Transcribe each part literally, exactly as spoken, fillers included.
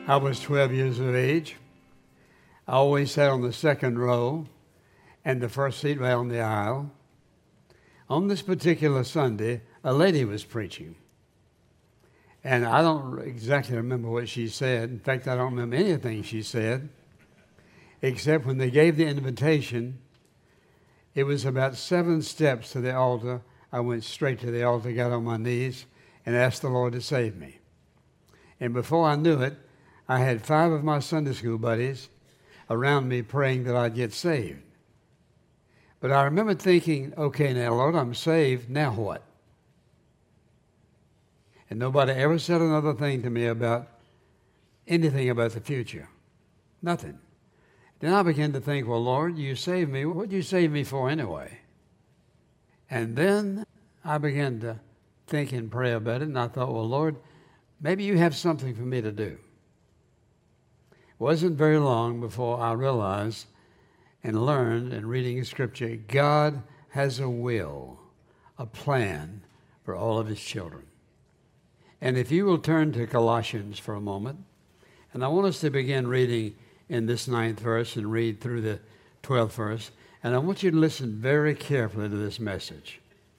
I was twelve years of age. I always sat on the second row and the first seat right on the aisle. On this particular Sunday, a lady was preaching. And I don't exactly remember what she said. In fact, I don't remember anything she said, except when they gave the invitation, it was about seven steps to the altar. I went straight to the altar, got on my knees, and asked the Lord to save me. And before I knew it, I had five of my Sunday school buddies around me praying that I'd get saved. But I remember thinking, okay, now, Lord, I'm saved, now what? And nobody ever said another thing to me about anything about the future. Nothing. Then I began to think, well, Lord, you saved me. What did you save me for anyway? And then I began to think and pray about it, and I thought, well, Lord, maybe you have something for me to do. It wasn't very long before I realized and learned in reading Scripture, God has a will, a plan for all of His children. And if you will turn to Colossians for a moment, and I want us to begin reading in this ninth verse and read through the twelfth verse, and I want you to listen very carefully to this message.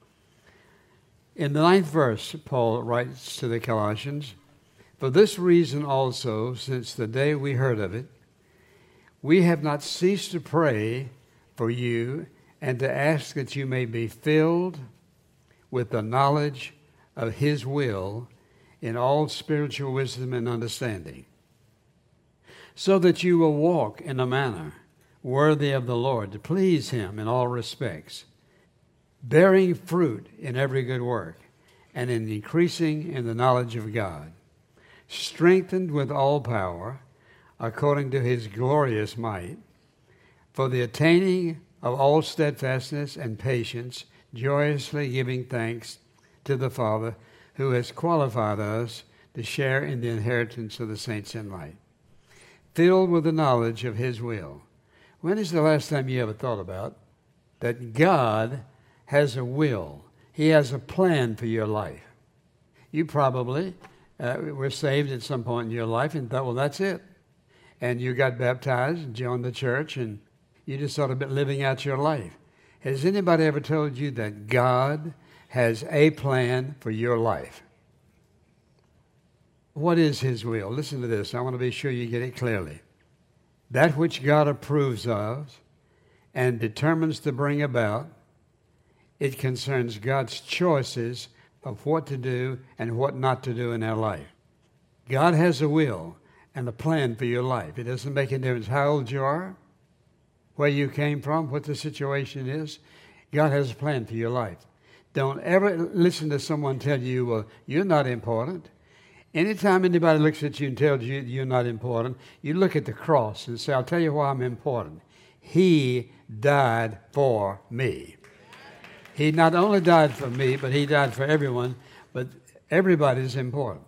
In the ninth verse, Paul writes to the Colossians, "For this reason also, since the day we heard of it, we have not ceased to pray for you and to ask that you may be filled with the knowledge of His will in all spiritual wisdom and understanding, so that you will walk in a manner worthy of the Lord, to please Him in all respects, bearing fruit in every good work, and in increasing in the knowledge of God, strengthened with all power, according to His glorious might, for the attaining of all steadfastness and patience, joyously giving thanks to the Father, who has qualified us to share in the inheritance of the saints in light, filled with the knowledge of His will." When is the last time you ever thought about that God has a will? He has a plan for your life. You probably uh, were saved at some point in your life and thought, well, that's it. And you got baptized and joined the church and you just started living out your life. Has anybody ever told you that God has a plan for your life? What is His will? Listen to this. I want to be sure you get it clearly. That which God approves of and determines to bring about, it concerns God's choices of what to do and what not to do in our life. God has a will and a plan for your life. It doesn't make any difference how old you are, where you came from, what the situation is. God has a plan for your life. Don't ever listen to someone tell you, well, you're not important. Anytime anybody looks at you and tells you you're not important, you look at the cross and say, I'll tell you why I'm important. He died for me. He not only died for me, but He died for everyone, but everybody's important.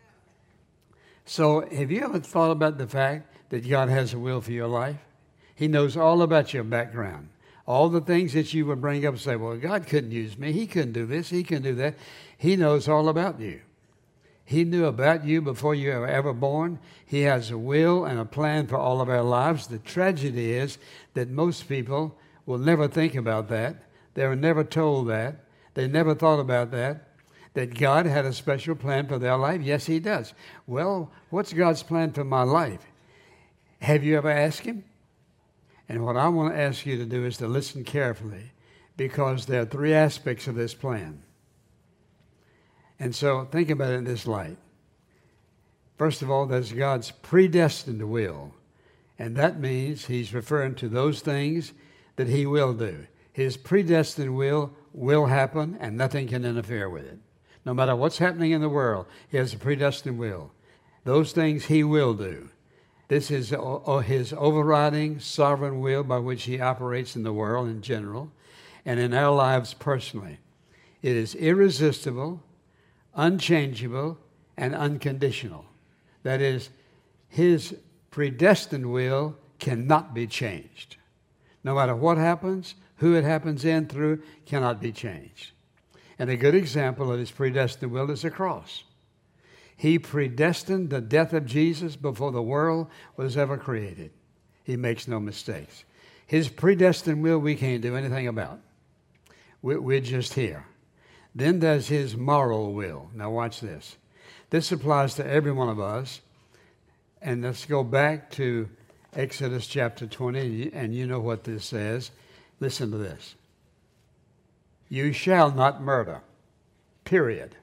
So have you ever thought about the fact that God has a will for your life? He knows all about your background. All the things that you would bring up and say, well, God couldn't use me. He couldn't do this. He couldn't do that. He knows all about you. He knew about you before you were ever born. He has a will and a plan for all of our lives. The tragedy is that most people will never think about that. They were never told that. They never thought about that, that God had a special plan for their life. Yes, He does. Well, what's God's plan for my life? Have you ever asked Him? And what I want to ask you to do is to listen carefully, because there are three aspects of this plan. And so think about it in this light. First of all, there's God's predestined will. And that means He's referring to those things that He will do. His predestined will will happen, and nothing can interfere with it. No matter what's happening in the world, He has a predestined will. Those things He will do. This is His overriding sovereign will by which He operates in the world in general and in our lives personally. It is irresistible, unchangeable, and unconditional. That is, His predestined will cannot be changed. No matter what happens, who it happens in, through, cannot be changed. And a good example of His predestined will is the cross. He predestined the death of Jesus before the world was ever created. He makes no mistakes. His predestined will we can't do anything about. We're just here. Then there's his moral will. Now watch this. This applies to every one of us. And let's go back to Exodus chapter twenty, and you know what this says. Listen to this. You shall not murder, period.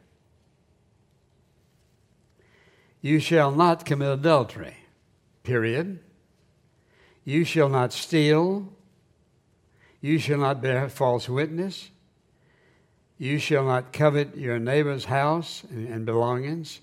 You shall not commit adultery, period. You shall not steal. You shall not bear false witness. You shall not covet your neighbor's house and belongings.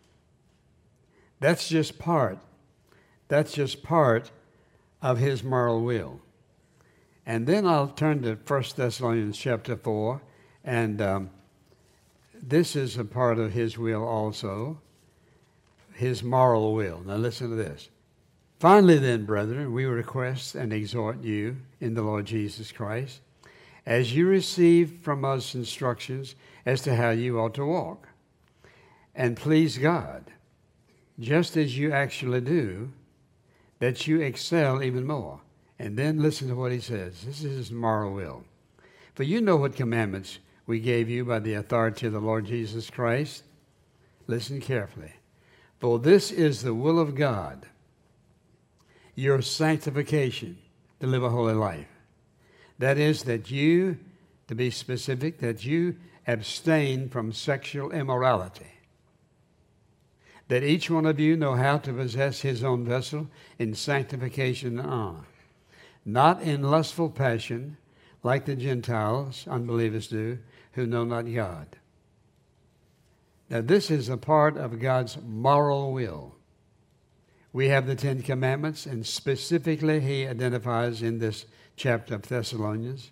That's just part. That's just part of his moral will. And then I'll turn to First Thessalonians chapter four, and um, this is a part of his will also, his moral will. Now listen to this. Finally then, brethren, we request and exhort you in the Lord Jesus Christ, as you receive from us instructions as to how you ought to walk and please God, just as you actually do, that you excel even more. And then listen to what he says. This is his moral will. For you know what commandments we gave you by the authority of the Lord Jesus Christ. Listen carefully. For this is the will of God, your sanctification, to live a holy life. That is, that you, to be specific, that you abstain from sexual immorality. That each one of you know how to possess his own vessel in sanctification and honor, not in lustful passion, like the Gentiles, unbelievers do, who know not God. Now this is a part of God's moral will. We have the Ten Commandments, and specifically he identifies in this chapter of Thessalonians.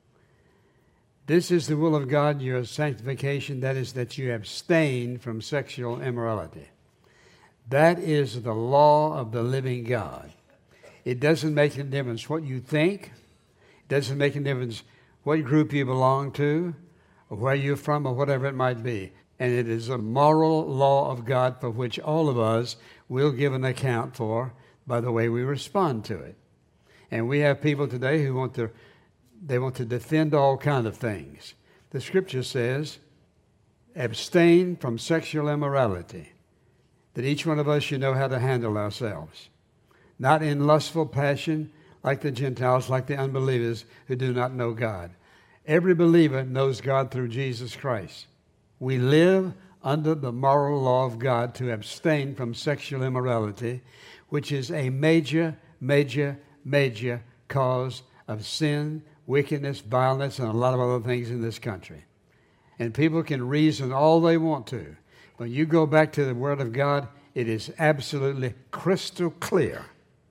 This is the will of God, your sanctification, that is, that you abstain from sexual immorality. That is the law of the living God. It doesn't make a difference what you think. It doesn't make a difference what group you belong to, or where you're from, or whatever it might be. And it is a moral law of God for which all of us will give an account for by the way we respond to it. And we have people today who want to, they want to defend all kinds of things. The scripture says, abstain from sexual immorality, that each one of us should know how to handle ourselves, not in lustful passion like the Gentiles, like the unbelievers who do not know God. Every believer knows God through Jesus Christ. We live under the moral law of God to abstain from sexual immorality, which is a major, major, major cause of sin, wickedness, violence, and a lot of other things in this country. And people can reason all they want to. When you go back to the Word of God, it is absolutely crystal clear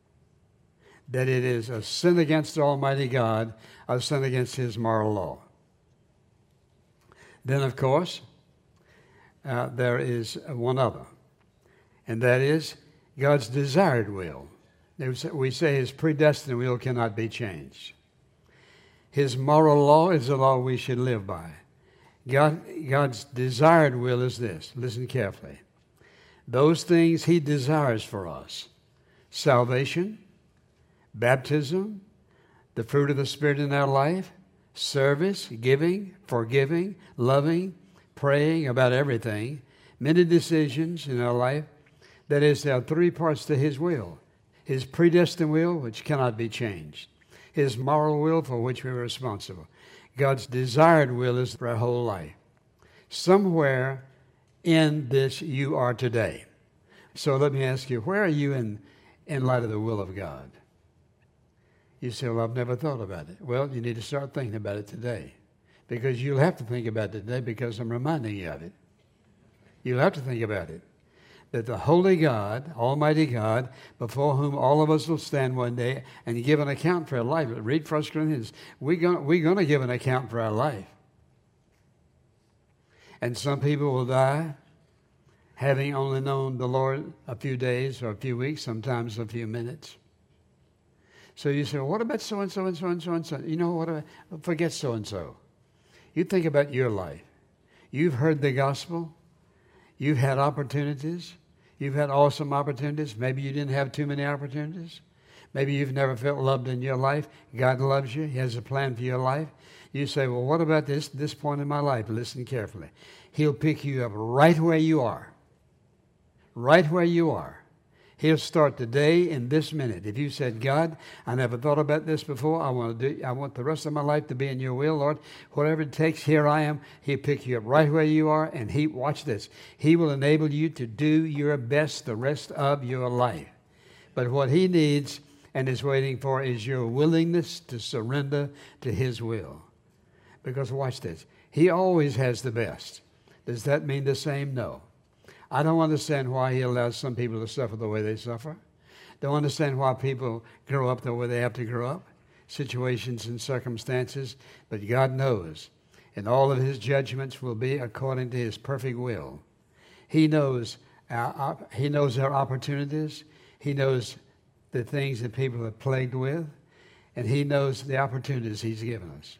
that it is a sin against Almighty God, a sin against his moral law. Then, of course, uh, there is one other, and that is God's desired will. We say his predestined will cannot be changed. His moral law is the law we should live by. God, God's desired will is this. Listen carefully. Those things he desires for us: salvation, baptism, the fruit of the Spirit in our life, service, giving, forgiving, loving, praying about everything, many decisions in our life. That is, there are three parts to his will. His predestined will, which cannot be changed. His moral will, for which we are responsible. God's desired will is for our whole life. Somewhere in this you are today. So let me ask you, where are you in, in light of the will of God? You say, well, I've never thought about it. Well, you need to start thinking about it today. Because you'll have to think about it today because I'm reminding you of it. You'll have to think about it. That the holy God, Almighty God, before whom all of us will stand one day and give an account for our life. Read First Corinthians. We're going, we're going to give an account for our life. And some people will die having only known the Lord a few days or a few weeks, sometimes a few minutes. So you say, well, what about so-and-so and so-and-so and so? You know, what about, forget so-and-so. You think about your life. You've heard the gospel. You've had opportunities. You've had awesome opportunities. Maybe you didn't have too many opportunities. Maybe you've never felt loved in your life. God loves you. He has a plan for your life. You say, well, what about this, this point in my life? Listen carefully. He'll pick you up right where you are. Right where you are. He'll start today in this minute. If you said, God, I never thought about this before. I want to do. I want the rest of my life to be in your will, Lord. Whatever it takes, here I am. He'll pick you up right where you are, and he, watch this, he will enable you to do your best the rest of your life. But what he needs and is waiting for is your willingness to surrender to his will. Because watch this, he always has the best. Does that mean the same? No. I don't understand why he allows some people to suffer the way they suffer. Don't understand why people grow up the way they have to grow up, situations and circumstances. But God knows, and all of his judgments will be according to his perfect will. He knows our, he knows our opportunities. He knows the things that people are plagued with, and he knows the opportunities he's given us.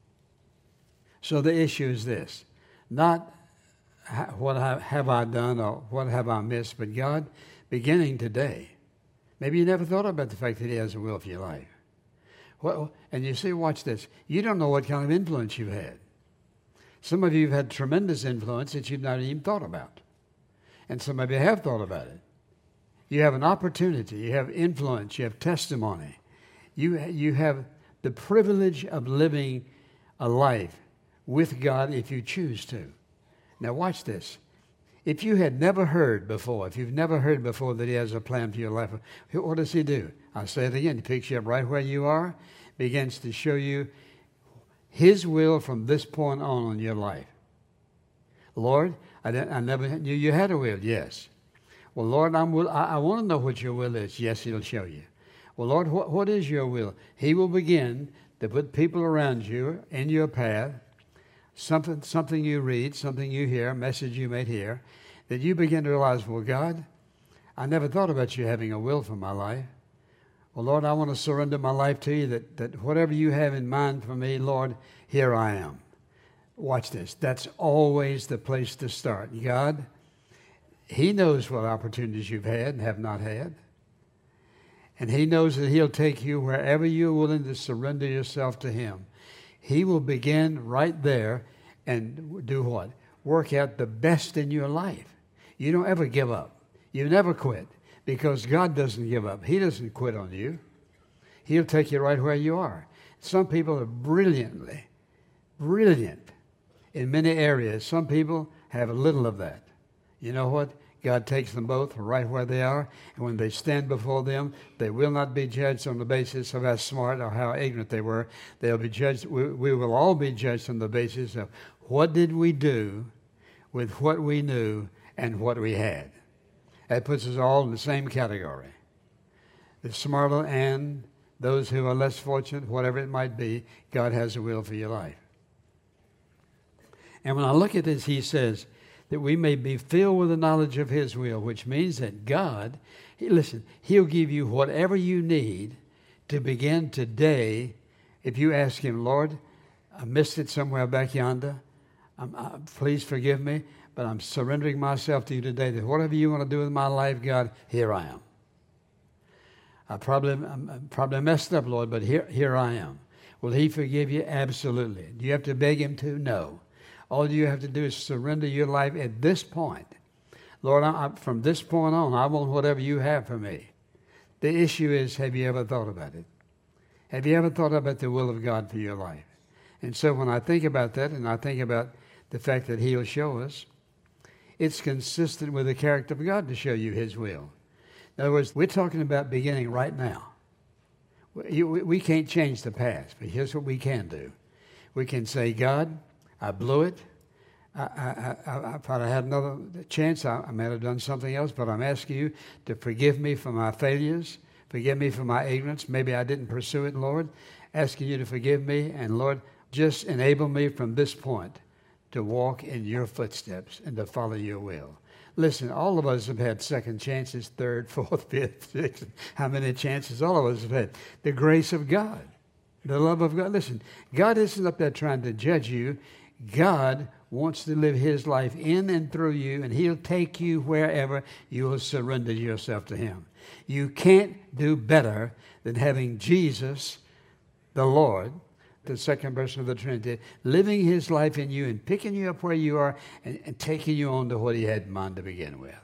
So the issue is this, not what have I done or what have I missed, but God, beginning today, maybe you never thought about the fact that he has a will for your life. Well, and you see, watch this, you don't know what kind of influence you've had. Some of you have had tremendous influence that you've not even thought about. And some of you have thought about it. You have an opportunity, you have influence, you have testimony. You, you have the privilege of living a life with God if you choose to. Now watch this. If you had never heard before, if you've never heard before that he has a plan for your life, what does he do? I'll say it again. He picks you up right where you are, begins to show you his will from this point on in your life. Lord, I, I never knew you had a will. Yes. Well, Lord, I'm will, I, I want to know what your will is. Yes, he'll show you. Well, Lord, what, what is your will? He will begin to put people around you in your path, Something, something you read, something you hear, a message you may hear, that you begin to realize, well, God, I never thought about you having a will for my life. Well, Lord, I want to surrender my life to you, that, that whatever you have in mind for me, Lord, here I am. Watch this. That's always the place to start. God, he knows what opportunities you've had and have not had. And he knows that he'll take you wherever you're willing to surrender yourself to him. He will begin right there and do what? Work out the best in your life. You don't ever give up. You never quit, because God doesn't give up. He doesn't quit on you. He'll take you right where you are. Some people are brilliantly, brilliant in many areas. Some people have a little of that. You know what? God takes them both right where they are, and when they stand before them, they will not be judged on the basis of how smart or how ignorant they were. They'll be judged. We, we will all be judged on the basis of what did we do with what we knew and what we had. That puts us all in the same category. The smarter and those who are less fortunate, whatever it might be, God has a will for your life. And when I look at this, he says, that we may be filled with the knowledge of his will, which means that God, he, listen, he'll give you whatever you need to begin today. If you ask him, Lord, I missed it somewhere back yonder. I'm, I, please forgive me, but I'm surrendering myself to you today, that whatever you want to do with my life, God, here I am. I probably, I'm probably messed up, Lord, but here, here I am. Will he forgive you? Absolutely. Do you have to beg him to? No. All you have to do is surrender your life at this point. Lord, I, from this point on, I want whatever you have for me. The issue is, have you ever thought about it? Have you ever thought about the will of God for your life? And so when I think about that, and I think about the fact that he'll show us, it's consistent with the character of God to show you his will. In other words, we're talking about beginning right now. We, we can't change the past, but here's what we can do. We can say, God, I blew it. I, I, I, if I had another chance, I, I might have done something else, but I'm asking you to forgive me for my failures. Forgive me for my ignorance. Maybe I didn't pursue it, Lord. Asking you to forgive me, and Lord, just enable me from this point to walk in your footsteps and to follow your will. Listen, all of us have had second chances, third, fourth, fifth, sixth. How many chances? All of us have had. The grace of God, the love of God. Listen, God isn't up there trying to judge you. God wants to live his life in and through you, and he'll take you wherever you will surrender yourself to him. You can't do better than having Jesus, the Lord, the second person of the Trinity, living his life in you and picking you up where you are and, and taking you on to what he had in mind to begin with.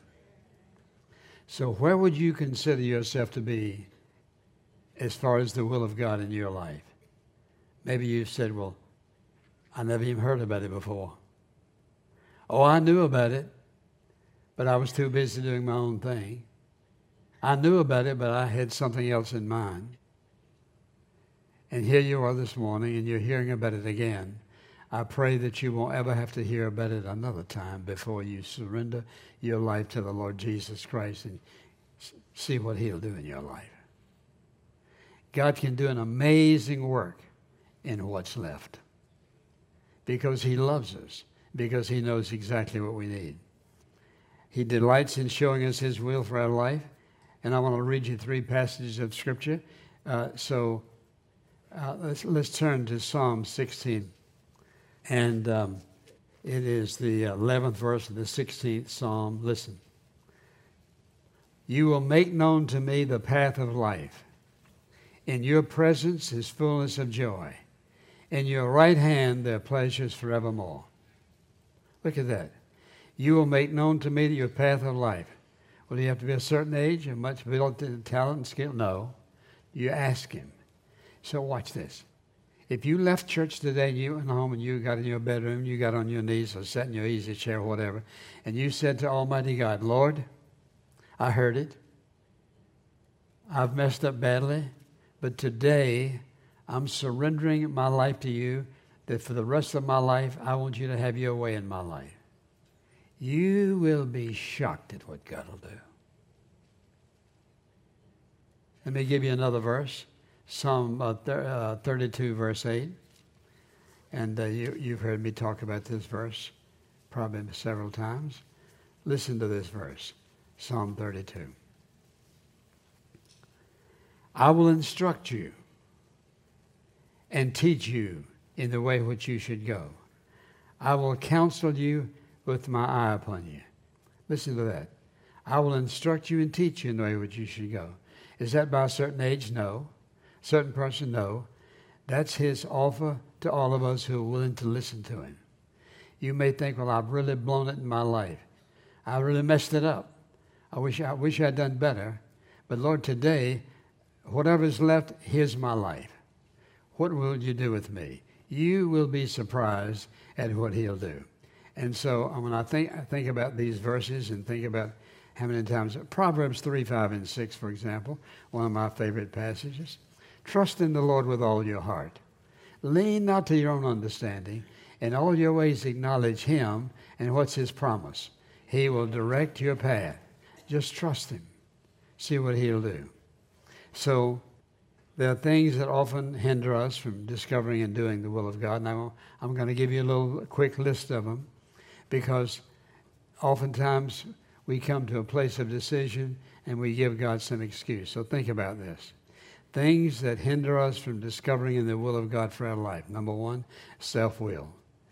So where would you consider yourself to be as far as the will of God in your life? Maybe you've said, well, I never even heard about it before. Oh, I knew about it, but I was too busy doing my own thing. I knew about it, but I had something else in mind. And here you are this morning, and you're hearing about it again. I pray that you won't ever have to hear about it another time before you surrender your life to the Lord Jesus Christ and see what he'll do in your life. God can do an amazing work in what's left because he loves us, because he knows exactly what we need. He delights in showing us his will for our life. And I want to read you three passages of Scripture. Uh, so uh, let's, let's turn to Psalm sixteen. And um, it is the eleventh verse of the sixteenth Psalm. Listen. You will make known to me the path of life. In your presence is fullness of joy. In your right hand there are pleasures forevermore. Look at that. You will make known to me your path of life. Well, do you have to be a certain age and much ability, talent, and skill? No. You ask him. So watch this. If you left church today and you went home and you got in your bedroom, you got on your knees or sat in your easy chair or whatever, and you said to Almighty God, Lord, I heard it. I've messed up badly, but today I'm surrendering my life to you, that for the rest of my life, I want you to have your way in my life. You will be shocked at what God will do. Let me give you another verse, Psalm uh, th- uh, thirty-two, verse eight. And uh, you, you've heard me talk about this verse probably several times. Listen to this verse, Psalm thirty-two. I will instruct you and teach you in the way which you should go. I will counsel you with my eye upon you. Listen to that. I will instruct you and teach you in the way which you should go. Is that by a certain age? No. Certain person? No. That's his offer to all of us who are willing to listen to him. You may think, well, I've really blown it in my life. I really messed it up. I wish I wish I'd done better. But Lord, today, whatever's left, here's my life. What will you do with me? You will be surprised at what he'll do. And so when I think I think about these verses and think about how many times, Proverbs three, five, and six, for example, one of my favorite passages. Trust in the Lord with all your heart. Lean not to your own understanding. In all your ways acknowledge him. And what's his promise? He will direct your path. Just trust him. See what he'll do. So there are things that often hinder us from discovering and doing the will of God. Now, I'm going to give you a little quick list of them because oftentimes we come to a place of decision and we give God some excuse. So think about this. Things that hinder us from discovering the will of God for our life. Number one, self-will.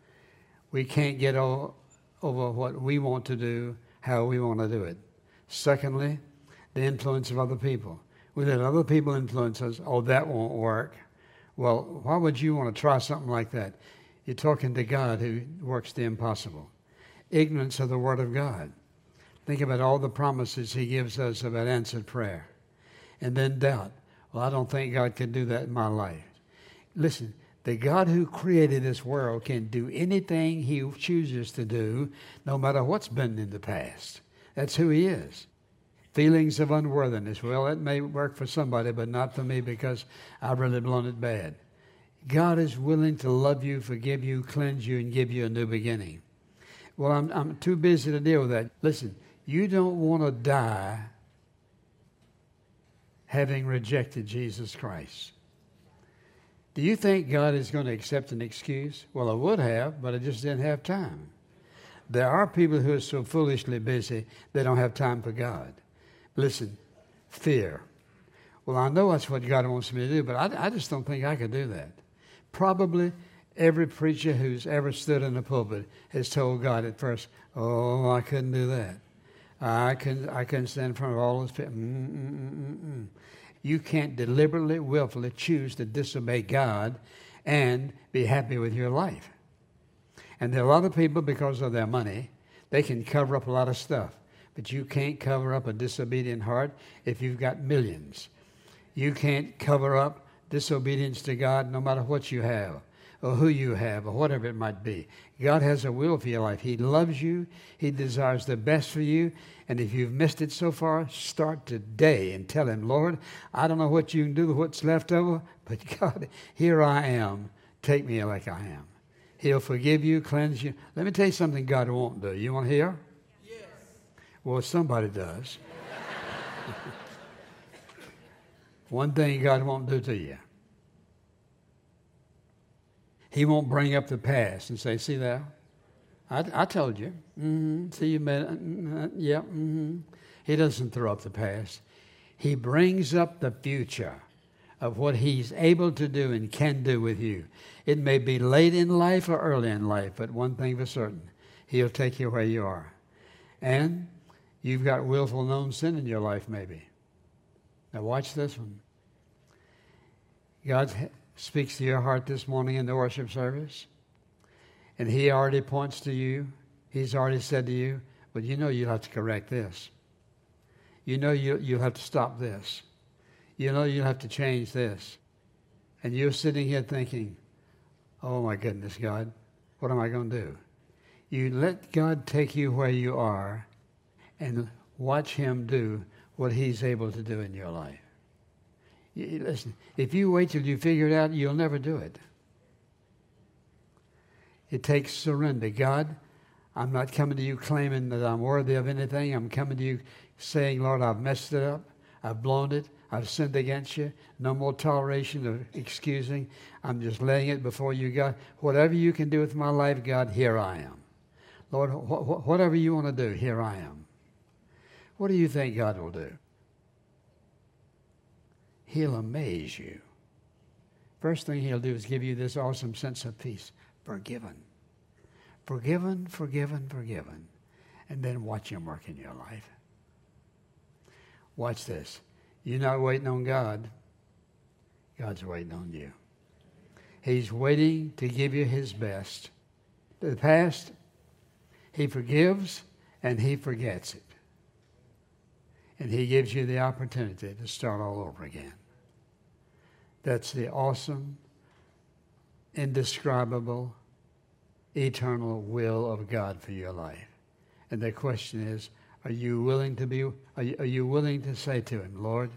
We can't get o- over what we want to do, how we want to do it. Secondly, the influence of other people. We let other people influence us. Oh, that won't work. Well, why would you want to try something like that? You're talking to God who works the impossible. Ignorance of the Word of God. Think about all the promises he gives us about answered prayer. And then doubt. Well, I don't think God can do that in my life. Listen, the God who created this world can do anything he chooses to do, no matter what's been in the past. That's who he is. Feelings of unworthiness. Well, it may work for somebody, but not for me because I've really blown it bad. God is willing to love you, forgive you, cleanse you, and give you a new beginning. Well, I'm, I'm too busy to deal with that. Listen, you don't want to die having rejected Jesus Christ. Do you think God is going to accept an excuse? Well, I would have, but I just didn't have time. There are people who are so foolishly busy they don't have time for God. Listen, fear. Well, I know that's what God wants me to do, but I, I just don't think I could do that. Probably Every preacher who's ever stood in the pulpit has told God at first, oh, I couldn't do that. I couldn't, I couldn't stand in front of all those people. Mm, mm, mm, mm, mm. You can't deliberately, willfully choose to disobey God and be happy with your life. And there are a lot of people, because of their money, they can cover up a lot of stuff. But you can't cover up a disobedient heart if you've got millions. You can't cover up disobedience to God no matter what you have, or who you have, or whatever it might be. God has a will for your life. He loves you. He desires the best for you. And if you've missed it so far, start today and tell him, Lord, I don't know what you can do with what's left over, but God, here I am. Take me like I am. He'll forgive you, cleanse you. Let me tell you something God won't do. You want to hear? Yes. Well, somebody does. One thing God won't do to you. He won't bring up the past and say, see there? I, I told you. Mm-hmm. See, you made uh, yeah. Mm-hmm. He doesn't throw up the past. He brings up the future of what he's able to do and can do with you. It may be late in life or early in life, but one thing for certain, he'll take you where you are. And you've got willful known sin in your life maybe. Now watch this one. God speaks to your heart this morning in the worship service, and he already points to you. He's already said to you, but you know you'll have to correct this. You know you, you'll have to stop this. You know you'll have to change this. And you're sitting here thinking, oh my goodness, God, what am I going to do? You let God take you where you are and watch him do what he's able to do in your life. You, listen, if you wait till you figure it out, you'll never do it. It takes surrender. God, I'm not coming to you claiming that I'm worthy of anything. I'm coming to you saying, Lord, I've messed it up. I've blown it. I've sinned against you. No more toleration of excusing. I'm just laying it before you, God. Whatever you can do with my life, God, here I am. Lord, wh- wh- whatever you want to do, here I am. What do you think God will do? He'll amaze you. First thing he'll do is give you this awesome sense of peace. Forgiven. Forgiven, forgiven, forgiven. And then watch him work in your life. Watch this. You're not waiting on God. God's waiting on you. He's waiting to give you his best. The past, he forgives and he forgets it. And he gives you the opportunity to start all over again. That's the awesome, indescribable, eternal will of God for your life. And the question is, are you willing to be, are you, are you willing to say to him, Lord,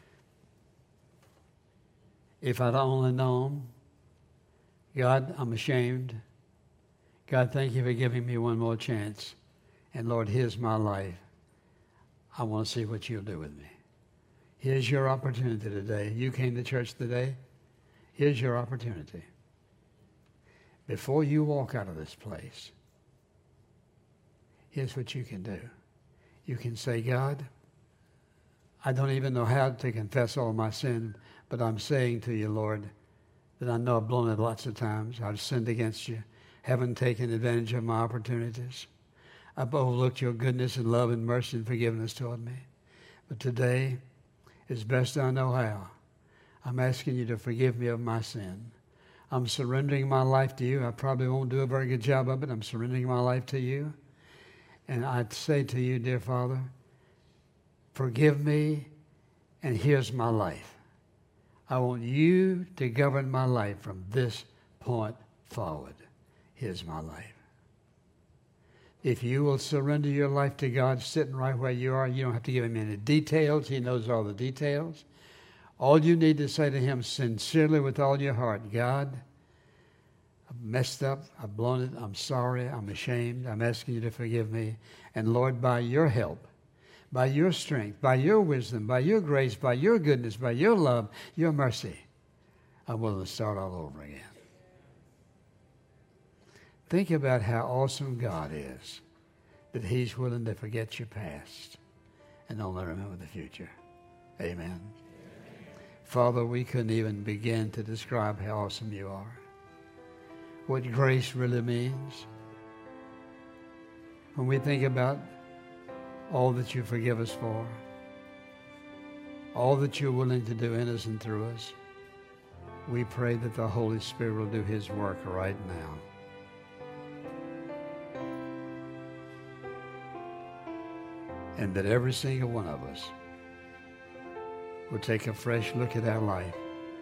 if I'd only known, God, I'm ashamed. God, thank you for giving me one more chance. And Lord, here's my life. I want to see what you'll do with me. Here's your opportunity today. You came to church today. Here's your opportunity. Before you walk out of this place, here's what you can do. You can say, God, I don't even know how to confess all my sin, but I'm saying to you, Lord, that I know I've blown it lots of times. I've sinned against you, haven't taken advantage of my opportunities. I've overlooked your goodness and love and mercy and forgiveness toward me. But today, as best I know how, I'm asking you to forgive me of my sin. I'm surrendering my life to you. I probably won't do a very good job of it. I'm surrendering my life to you. And I'd say to you, dear Father, forgive me, and here's my life. I want you to govern my life from this point forward. Here's my life. If you will surrender your life to God sitting right where you are, you don't have to give him any details. He knows all the details. All you need to say to him sincerely with all your heart, God, I've messed up, I've blown it, I'm sorry, I'm ashamed, I'm asking you to forgive me. And Lord, by your help, by your strength, by your wisdom, by your grace, by your goodness, by your love, your mercy, I'm willing to start all over again. Think about how awesome God is, that he's willing to forget your past and only remember the future. Amen. Amen. Father, we couldn't even begin to describe how awesome you are. what grace really means. When we think about all that you forgive us for, all that you're willing to do in us and through us, we pray that the Holy Spirit will do his work right now. And that every single one of us will take a fresh look at our life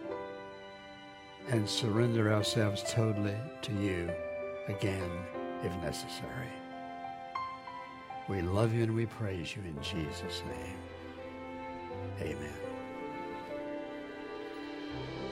and surrender ourselves totally to you again if necessary. We love you and we praise you in Jesus' name. Amen.